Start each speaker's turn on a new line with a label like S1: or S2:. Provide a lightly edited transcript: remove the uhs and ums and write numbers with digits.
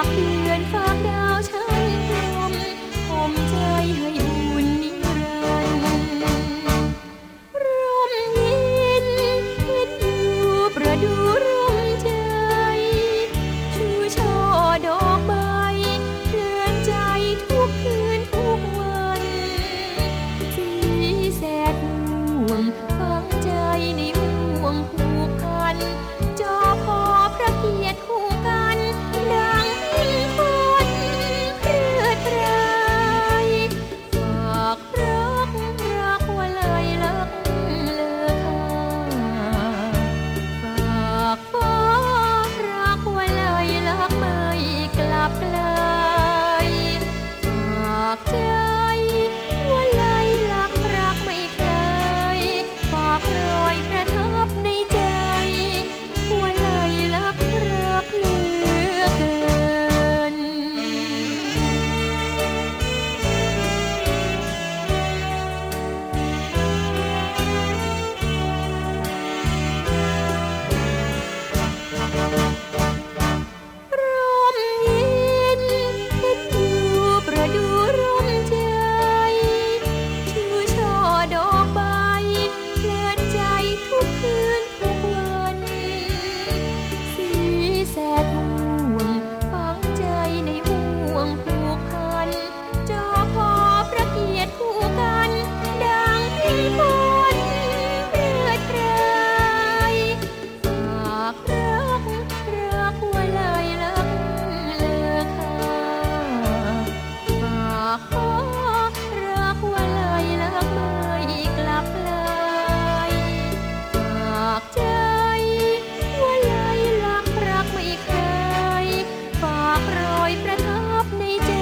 S1: ากเดือนฝากดาวฉันกลมห่มใจให้อุ่นนิรันดร์ร่มเย็นคิดอยู่ประดูร่มใจชูช่อดอกใบเพลินใจทุกคืนทุกวันสีแสดห่วงฝังใจในห่วงผูกพันจอพอพระเกียรติคู่กันดังหิ่งคนเครือไตรฝากรักรักว่าลายลักเลอค่าฝากฟ้ารักว่าลายลักไม่กลับไกลฝากใจว่าลายลักรักไม่ไกลฝากรอยประทับในใจว่าลายลักรักเหลือเกิน ร่มเย็นคิดอยู่ประดูร่มใจชูช่อดอกใบเพลินใจทุกคืนทุกวันสีแสดห่วงฝังใจในห่วงผูกพันจอพอพระเกียรติคู่กันดังพิมพ์คนเรื่อไตรฝากรักรักว่าลายลักเลอค่าฝากฟ้ารักว่าลายลักไม่กลับไกลฝากใจว่าลายลักรักไม่เคยฝากรอยประทับในใจ